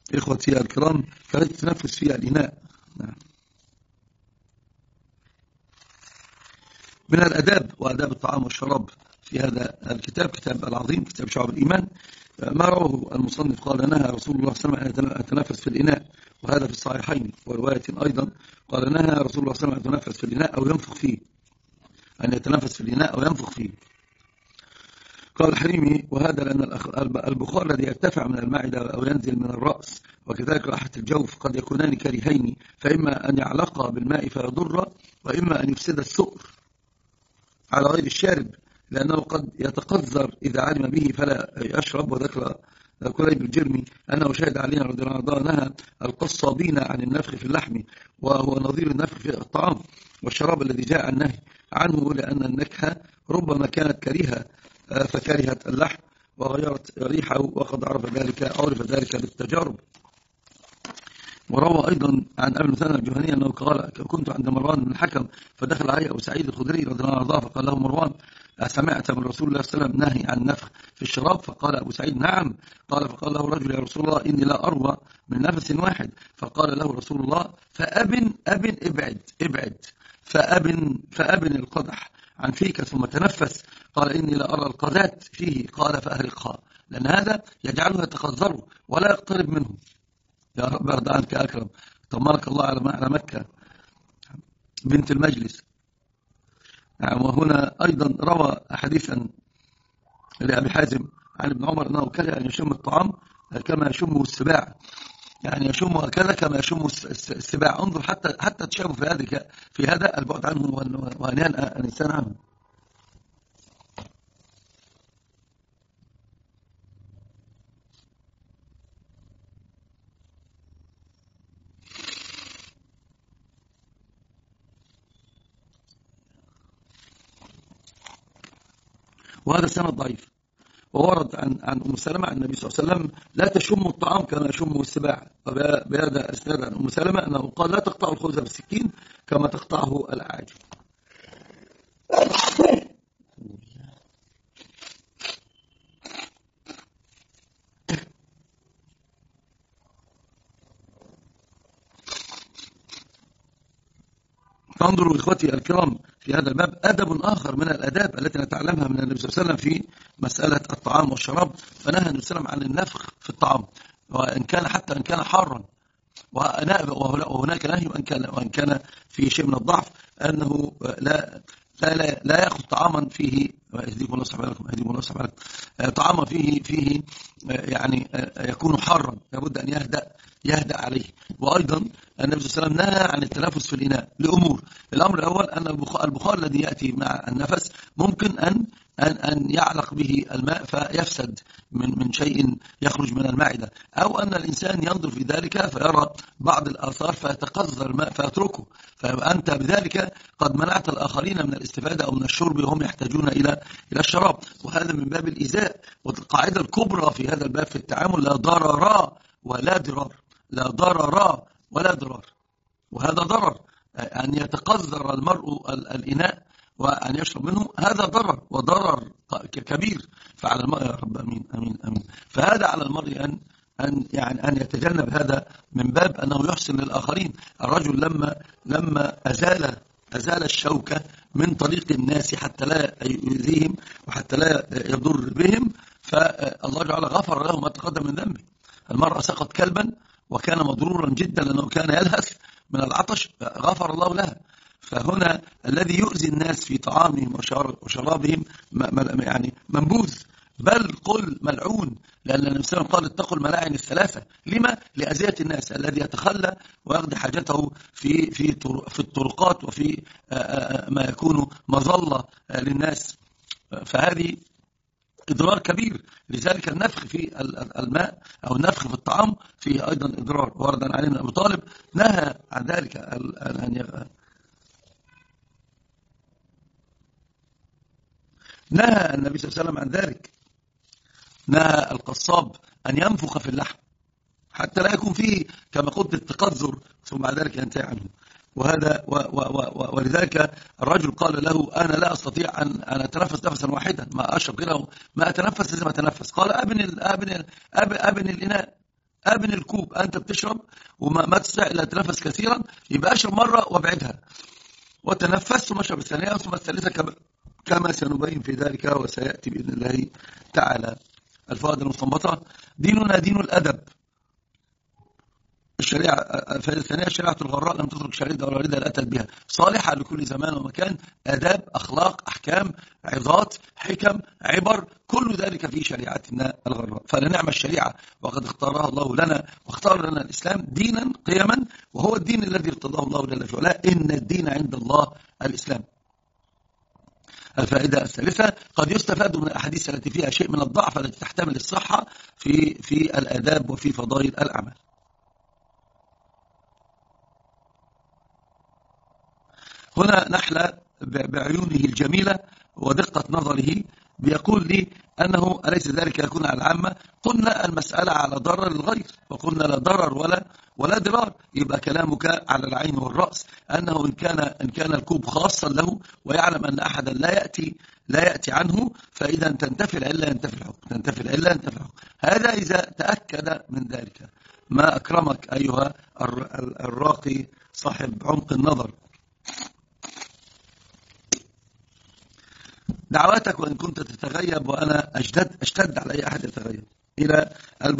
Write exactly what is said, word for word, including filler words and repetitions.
إخوتي الكرام، فلا تتنفس في الإناء. نعم. من الأداب وأداب الطعام والشراب في هذا الكتاب، كتاب العظيم، كتاب شعب الإيمان، ما رواه المصنف قال نهى رسول الله صلى الله عليه وسلم أن يتنفس في الإناء، وهذا في الصحيحين، ورواية أيضا قال نهى رسول الله صلى الله عليه وسلم أن يتنفس في الإناء أو ينفخ فيه، أن يتنفس في الإناء أو ينفخ فيه. قال الحريمي وهذا لأن البخار الذي يرتفع من المعدة أو ينزل من الرأس وكذلك راحة الجوف قد يكونان كريهين، فإما أن يعلق بالماء فيضر، وإما أن يفسد السؤر على غير الشارب، لأنه قد يتقذر إذا علم به فلا يشرب. وذكر كليب الجرمي أنه شهد علينا رضي الله عنه نهى القصابين عن النفخ في اللحم، وهو نظير النفخ في الطعام والشراب الذي جاء النهي عنه، لأن النكهة ربما كانت كريهة فكرهت اللحم وغيرت ريحه، وقد عرف ذلك عرف ذلك بالتجارب. وروى أيضا عن أبي مثنى الجهني أنه قال كنت عند مروان بن الحكم فدخل علي أبو سعيد الخدري رضي الله عنه فقال له مروان سمعت من رسول الله صلى الله عليه وسلم نهي عن النفخ في الشراب؟ فقال أبو سعيد نعم. قال فقال له رجل يا رسول الله إني لا أروى من نفس واحد. فقال له رسول الله فأبن أبن ابعد ابعد فأبن فأبن القدح عن فيك ثم تنفس. قال إني لا أرى القذات فيه. قال فأهرقها، لأن هذا يجعله يتخذره ولا يقترب منه. يا رب ارضى عنك أكرم، طمرك الله على مكة بنت المجلس. وهنا أيضا روى حديثا لأبي حازم عن ابن عمر أنه كره أن يشم الطعام كما يشمه السباع، يعني يشمه هكذا كما يشمه السباع. انظر حتى حتى تشابه في هذا في هذا البعد عنه وأن ينأى الإنسان عنه. وهذا سند ضعيف. وورد عن عن ام سلمة عن النبي صلى الله عليه وسلم لا تشم الطعام كما يشمه السباع، وبهذا اسناد عن ام سلمة انه قال لا تقطع الخبز بالسكين كما تقطعه الاعاجم. فانظروا إخوتي الكرام في هذا الباب أدب آخر من الأداب التي نتعلمها من النبي صلى الله عليه وسلم في مسألة الطعام والشراب. فنهى النبي صلى الله عليه وسلم عن النفخ في الطعام، وإن كان حتى إن كان حارا، وهناك نهي وإن كان وإن كان في شيء من الضعف أنه لا لا لا, لا يأخذ طعاما فيه يهديكم الله سبحانه لكم يهديكم الله سبحانه طعاما فيه فيه يعني يكون حارا، لابد أن يهدأ يهدأ عليه. وأيضا النبي صلى الله عليه وسلم نهى عن التنفس في الإناء لأمور. الأمر الأول أن البخار الذي يأتي مع النفس ممكن أن أن أن يعلق به الماء فيفسد من من شيء يخرج من المعدة، أو أن الإنسان ينظر في ذلك فيرى بعض الآثار فيتقذر الماء فيتركه، فأنت بذلك قد منعت الآخرين من الاستفادة أو من الشرب وهم يحتاجون إلى إلى الشراب، وهذا من باب الإيذاء. والقاعدة الكبرى في هذا الباب في التعامل لا ضرر ولا ضرار، لا ضرر ولا ضرار، وهذا ضرر. أن يتقذر المرء الإناء وأن يشرب منه هذا ضرر وضرر كبير. فعلى المرء يا رب أمين أمين أمين فهذا على المرء أن أن يعني أن يتجنب هذا من باب أنه يحسن للآخرين. الرجل لما لما أزال أزال الشوكة من طريق الناس حتى لا يؤذيهم وحتى لا يضر بهم، فالله جعل غفر له ما تقدم من ذنبه. المرأة سقط كلبا وكان مضرورا جدا لأنه كان يلهث من العطش، غفر الله لها. فهنا الذي يؤذي الناس في طعامهم وشرابهم يعني منبوذ، بل قل ملعون، لأن النبي صلى الله عليه وسلم قال اتقوا الملاعن الثلاثة. لما؟ لأذية الناس. الذي يتخلى ويقضي حاجته في في في الطرقات وفي ما يكون مظلة للناس، فهذه إضرار كبير. لذلك النفخ في الماء أو النفخ في الطعام فيه أيضا إضرار. ورد عن علي بن أبي طالب نهى عن ذلك نهى النبي صلى الله عليه وسلم عن ذلك. نهى القصاب أن ينفخ في اللحم حتى لا يكون فيه كما قلت التقذر ثم بعد ذلك ينتهي عنه. وهذا و و و ولذلك الرجل قال له أنا لا أستطيع أن أن أتنفس نفسا واحدا، ما أشرب غيره ما أتنفس لازم أتنفس. قال أبن ال أبن ال أبن, أبن الإناء ابن الكوب، أنت بتشرب وما ما تستطيع إلا تنفس كثيرا، يبقى اشرب مرة وابعدها وتنفس، ثم اشرب الثانية ثم الثالثة كما كما سنبين في ذلك وسيأتي بإذن الله تعالى. الفوائد المستنبطة: ديننا دين الأدب. الشريعة الفائدة الثانية: شريعة الغراء لم تترك شريدة ولا ردة أتت بها، صالحة لكل زمان ومكان، آداب، أخلاق، أحكام، عظات، حكم، عبر، كل ذلك في شريعتنا الغراء. فلنعم الشريعة وقد اختارها الله لنا، واختار لنا الإسلام دينا قيما، وهو الدين الذي ارتضاه الله جل في علاه، إن الدين عند الله الإسلام. الفائدة الثالثة: قد يستفاد من الأحاديث التي فيها شيء من الضعف التي تحتمل الصحة في في الآداب وفي فضائل الأعمال. هنا نحلة بعيونه الجميلة ودقة نظره بيقول لي أنه أليس ذلك يكون على العامة؟ قلنا المسألة على ضرر الغير، وقلنا لا ضرر ولا ولا ضرار. يبقى كلامك على العين والرأس، أنه إن كان إن كان الكوب خاصا له ويعلم أن أحدا لا يأتي لا يأتي عنه، فإذا تنتفي العلة ينتفي الحكم، تنتفي العلة ينتفي الحكم. هذا إذا تأكد من ذلك. ما أكرمك أيها الراقي صاحب عمق النظر. دعواتك وإن كنت تتغيب، وأنا أشتد أشتد على أي أحد يتغيب، إلى